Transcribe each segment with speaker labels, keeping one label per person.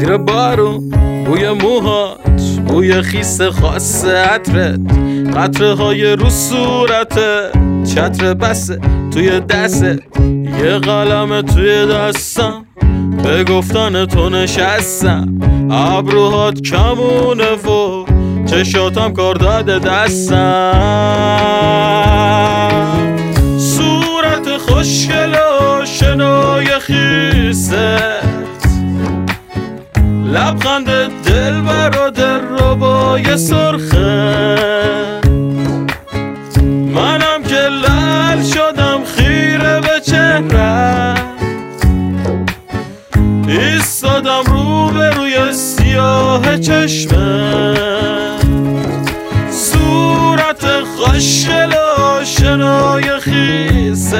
Speaker 1: زیر بارون بوی موهات، بوی خیس خاص عطرت، قطره های رو صورتت، چتر بسه توی دستت، یه قلم توی دستم، به گفتن تو نشستم، ابروهات کمونه و چشاتم کار داده دستم، صورت خوشگل و شنای خیست، لبخند دلبر و دلربای سرخه، منم که لعل شدم خیره به چهرت، ایستادم روبروی سیاه چشمت، صورت خوشگل و شنای خیست،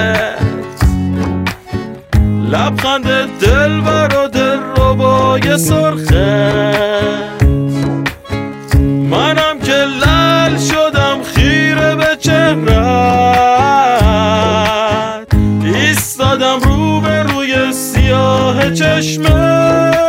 Speaker 1: لبخند دلبر و دلربای سرخت، منم که لعل شدم خیره به چهرت، ایستادم روبروی سیاه چشمت.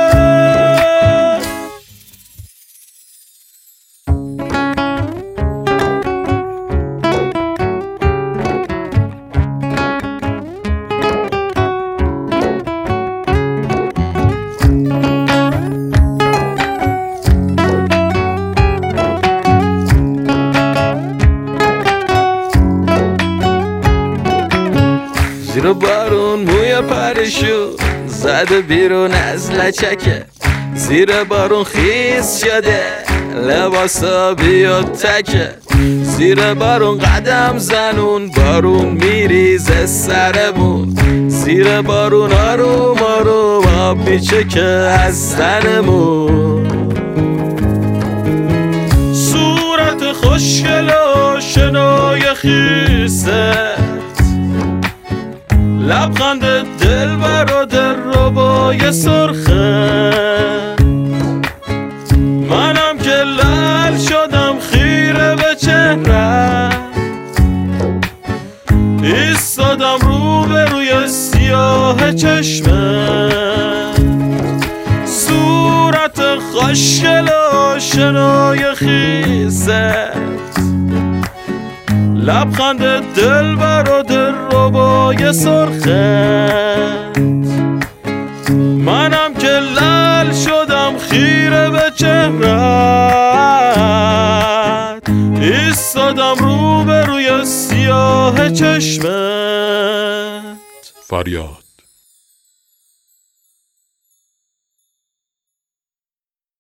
Speaker 1: زیر بارون موی پریشون زده بیرون از لچکه، زیر بارون خیس شده لباسا بیا تکه، زیر بارون قدم زنون بارون میریزه سرمون، زیر بارون آروم آروم آب میچکه از تنمون، صورت خوشگل و شنای خیسته، لبخند دلبر و دلربای سرخه، منم که لعل شدم خیره به چهرت، ایستادم روبروی سیاه چشمت، صورت خوشگل و شنای خیست، لبخند دلبر و دلربای سرخت، منم که لعل شدم خیره به چهرت، ایستادم روبروی سیاه چشمت.
Speaker 2: فریاد